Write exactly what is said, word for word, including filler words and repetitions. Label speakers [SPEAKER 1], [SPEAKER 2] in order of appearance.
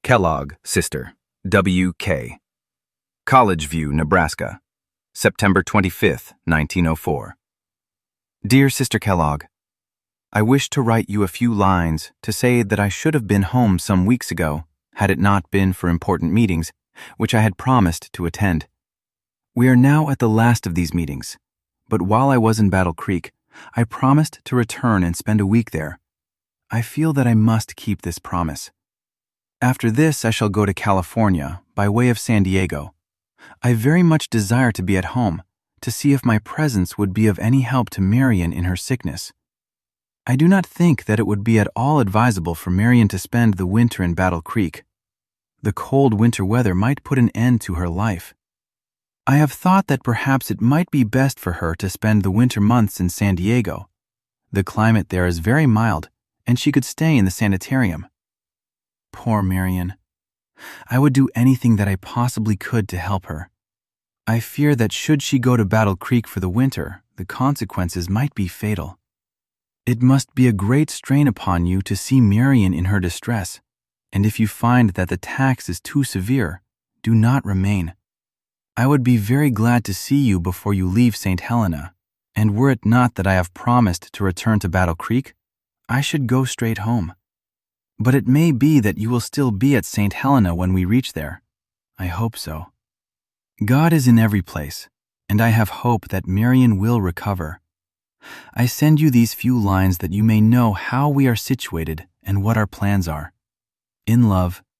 [SPEAKER 1] Kellogg, sister, W K College View, Nebraska, September twenty-fifth, nineteen oh four. Dear Sister Kellogg, I wish to write you a few lines to say that I should have been home some weeks ago had it not been for important meetings, which I had promised to attend. We are now at the last of these meetings, but while I was in Battle Creek, I promised to return and spend a week there. I feel that I must keep this promise. After this, I shall go to California by way of San Diego. I very much desire to be at home, to see if my presence would be of any help to Marian in her sickness. I do not think that it would be at all advisable for Marian to spend the winter in Battle Creek. The cold winter weather might put an end to her life. I have thought that perhaps it might be best for her to spend the winter months in San Diego. The climate there is very mild, and she could stay in the sanitarium. Poor Marian. I would do anything that I possibly could to help her. I fear that should she go to Battle Creek for the winter, the consequences might be fatal. It must be a great strain upon you to see Marian in her distress, and if you find that the tax is too severe, do not remain. I would be very glad to see you before you leave Saint Helena, and were it not that I have promised to return to Battle Creek, I should go straight home. But it may be that you will still be at Saint Helena when we reach there. I hope so. God is in every place, and I have hope that Marian will recover. I send you these few lines that you may know how we are situated and what our plans are. In love,